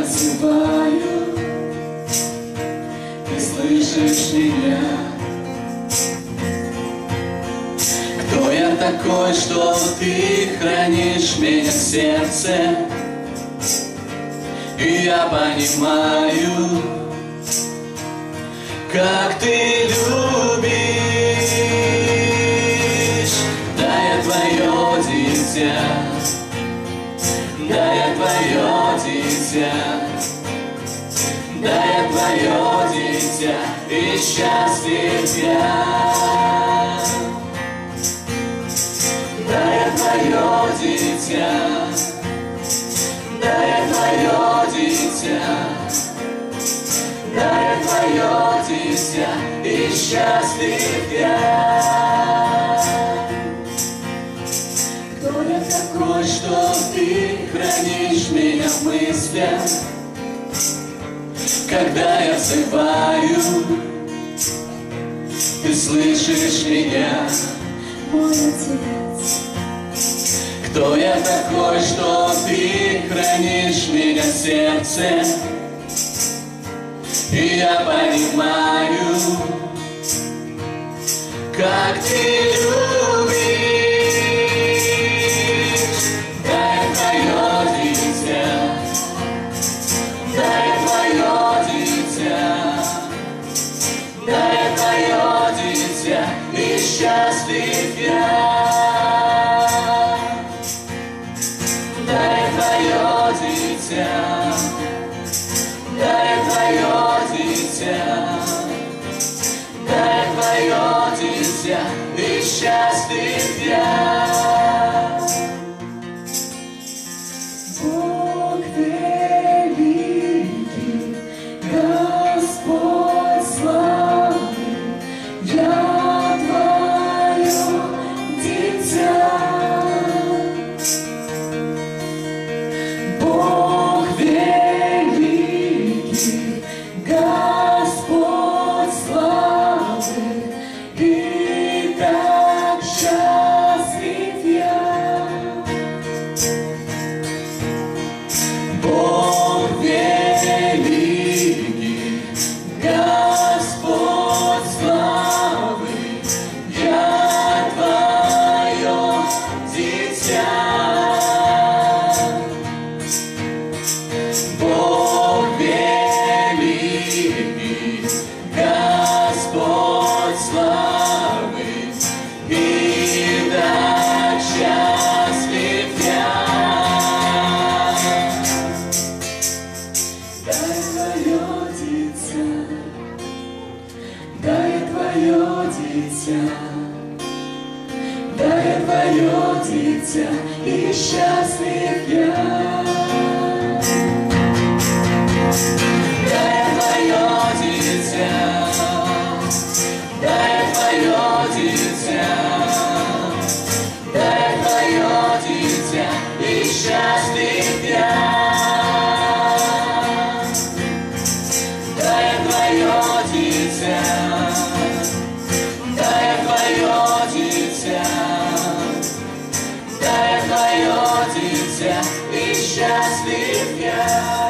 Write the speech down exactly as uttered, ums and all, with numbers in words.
я взываю, ты слышишь меня? Кто я такой, что ты хранишь меня в сердце? И я понимаю, как ты любишь. Да, я твое дитя, да, я твое дитя, да, я твое дитя, и счастлив я. Да, я твое дитя, да, я твое дитя, да, я твое дитя, и счастлив я. Кто я такой, что ты хранишь меня в мыслях? Когда я взываю, ты слышишь меня, мой отец. Кто я такой, что ты хранишь меня в сердце? И я понимаю, как ты любишь. Да, я твое дитя, да, я твое дитя, да, я твое дитя, и счастлив я. Да, я твое дитя, да, я твое дитя, да, я твое дитя, и счастлив я. Бог великий, Господь славный, я твое дитя. Бог великий, Господь славы, и так счастлив я. Бог великий, Господь славы, я твое дитя. Бог великий, Господь славы, и так счастлив я. Да, я твое дитя, да, я твое дитя, да, я твое дитя, и счастлив я. Да, я твое дитя, да, я твое дитя, да, я твое дитя, и счастлив я. Да, я твое дитя, да, я твое дитя, да, я твое дитя, и счастлив я.